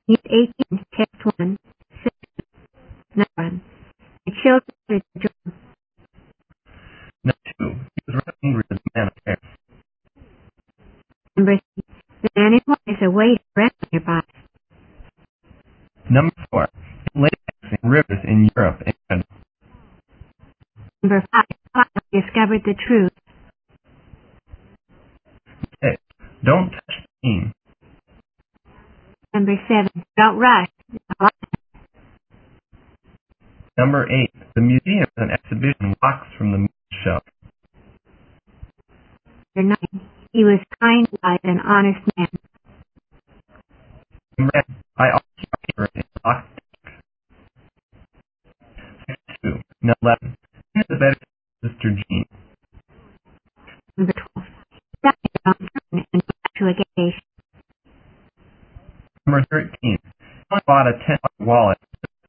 Unit 18, Test 1, 6, 9. The children started to drum. Number 2. He was rather angry with the man upstairs. Number 3. The man in white is a waiter restaurant nearby. Number 4. Lakes and rivers in Europe and Canada. Number 5. Papa discovered the truth. 6. Don't touch the bean. Number 7. Don't rush. Number 8. The museum is an exhibition walks from the movie show. Number 9. He was kind, wise, and honest man. Number 10. I always keep my paper in the locked desk. Section 2. Number 11. Who is the better Sister Jean? Number 12. He died on turn and went to a gas station. Number 13. Someone bought a $10 wallet.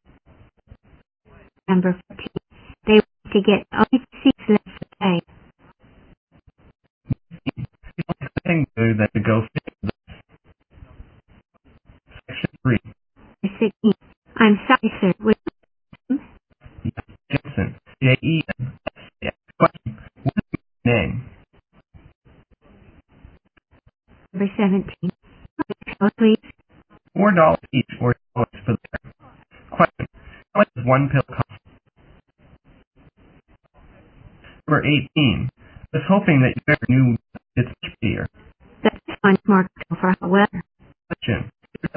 Number 14. They went to get only 6 left to pay. Nothing better than to go fix this. Section 3. Number 16. I'm sorry, sir. Would Jensen. J-E-N-S-A. Question. What is your name? Number 17. Please. $4 each or $2 for the pair. Question. How much does one pill cost? Number 18. I was hoping that you ever knew it's much prettier. That's one more for hot weather. Question.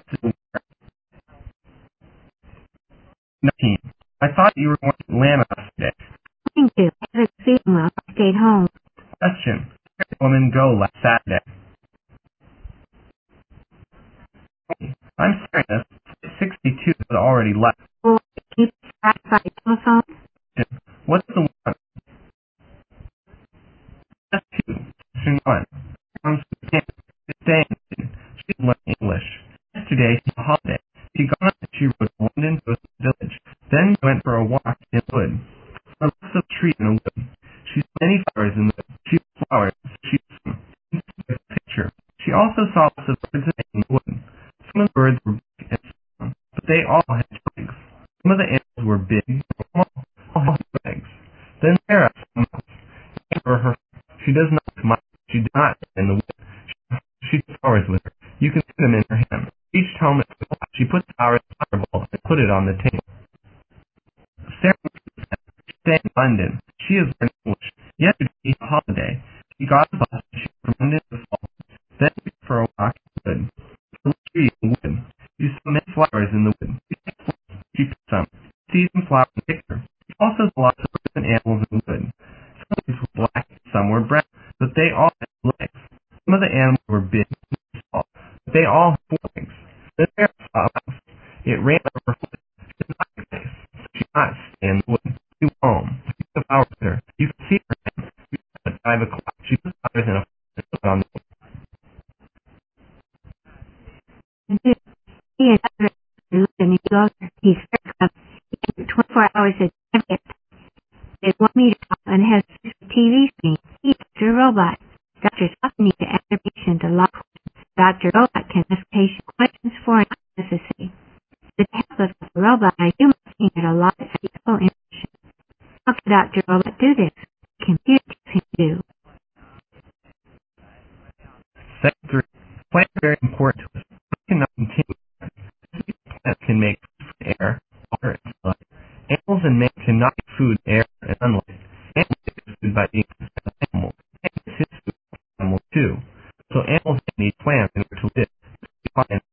19. I thought you were going to land us today. Going to. I haven't feeling well. I stayed home. Question. Where did the woman go last Saturday? I'm serious. 62 has already left. Well, can you start by telephone? Question. What's the one? That's 2. Question 1. Comes to Canada. Staying. She's learning English. Yesterday, she had a holiday. She got on and she rode to London to a village. Then went for a walk in the wood. There were lots of trees in the wood. She saw many flowers in the wood. She saw flowers. She saw a picture. She also saw lots of birds in the wood. Some of the birds were big and small, but they all had legs. Some of the animals were big and small, all had legs. Then Sarah saw a mouse. For her, she does not like mice. She did not stay in the wood. She took flowers with her. You can see them in her hand. Each home is full. She put the flower in a flower bowl and put it on the table. Sarah stayed in London. She is learning English. Yesterday, was a holiday. She got a bus and she went from London to Falls. Then she went for a walk in the wood. There were trees in the wood. She saw many flowers in the wood. She picked some. She sees some flowers and picked her. She also saw lots of birds and animals in the wood. Some birds were black, some were brown, but they all had legs. Some of the animals were big and small, but they all had 4 legs. Then Sarah saw a mouse. It ran over her foot. She did not like face, so she did not stay in the wood. She went home. She took the flowers with her. You can see her hand. She was at 5 o'clock. She put the flowers in a flower and put it on the table. He and others lived in New York. He's very clever. He can do 24 hours a day. They want me to talk and has a TV screen. He's a robot. Doctors often need to ask their patient a lot of questions. Dr. Robot can ask patient questions for an necessity. With the help of the robot, a human can get a lot of useful information. How can Dr. Robot do this? Computers can do. Section 3. Plants are very important to us. We cannot continue. Plants can make food from air, water, and sunlight. Animals and man cannot get food, air, and sunlight. Man gets food by being fed by animals. Man gets his food from animals too. So animals need plants in order to live.